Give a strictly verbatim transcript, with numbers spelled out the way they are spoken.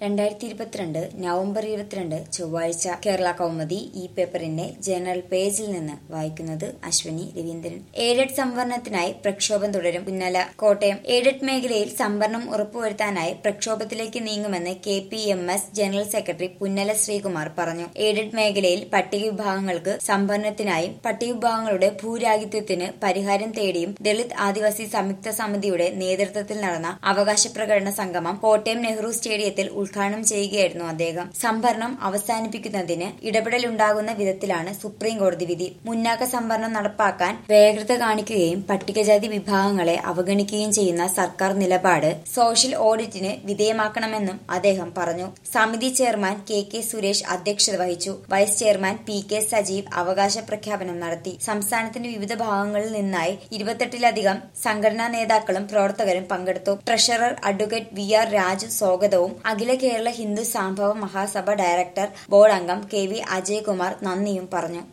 രണ്ടായിരത്തി ഇരുപത്തിരണ്ട് നവംബർ ഇരുപത്തിരണ്ട് ചൊവ്വാഴ്ച കേരള കൗമുദി ഈ പേപ്പറിന്റെ ജനറൽ പേജിൽ നിന്ന് വായിക്കുന്നത് അശ്വനി രവീന്ദ്രൻ. എയ്ഡഡ് സംവരണത്തിനായി പ്രക്ഷോഭം തുടരും. പുന്നല. കോട്ടയം. എയ്ഡഡ് മേഖലയിൽ സംവരണം ഉറപ്പുവരുത്താനായി പ്രക്ഷോഭത്തിലേക്ക് നീങ്ങുമെന്ന് K P M S general secretary Punnala Sreekumar പറഞ്ഞു. എയ്ഡഡ് മേഖലയിൽ പട്ടിക വിഭാഗങ്ങൾക്ക് സംവരണത്തിനായും പട്ടികവിഭാഗങ്ങളുടെ ഭൂരാഹിത്യത്തിന് പരിഹാരം തേടിയും ദളിത് ആദിവാസി സംയുക്ത സമിതിയുടെ നേതൃത്വത്തിൽ നടന്ന അവകാശ പ്രകടന സംഗമം കോട്ടയം നെഹ്റു സ്റ്റേഡിയത്തിൽ ഉദ്ഘാടനം ചെയ്യുകയായിരുന്നു അദ്ദേഹം. സംവരണം അവസാനിപ്പിക്കുന്നതിന് ഇടപെടലുണ്ടാകുന്ന വിധത്തിലാണ് സുപ്രീം കോടതി വിധി. മുന്നാക്ക സംവരണം നടപ്പാക്കാൻ വേഗത കാണിക്കുകയും പട്ടികജാതി വിഭാഗങ്ങളെ അവഗണിക്കുകയും ചെയ്യുന്ന സർക്കാർ നിലപാട് സോഷ്യൽ ഓഡിറ്റിന് വിധേയമാക്കണമെന്നും അദ്ദേഹം പറഞ്ഞു. സമിതി ചെയർമാൻ കെ കെ സുരേഷ് അധ്യക്ഷത വഹിച്ചു. Vice chairman P K Sajeev അവകാശ പ്രഖ്യാപനം നടത്തി. സംസ്ഥാനത്തിന്റെ വിവിധ ഭാഗങ്ങളിൽ നിന്നായി ഇരുപത്തെട്ടിലധികം സംഘടനാ നേതാക്കളും പ്രവർത്തകരും പങ്കെടുത്തു. Treasurer advocate V R Raju സ്വാഗതവും അഖില കേരള ഹിന്ദു സംഭവ മഹാസഭ ഡയറക്ടർ ബോർഡ് അംഗം കെ വി അജയകുമാർ നന്ദിയും പറഞ്ഞു.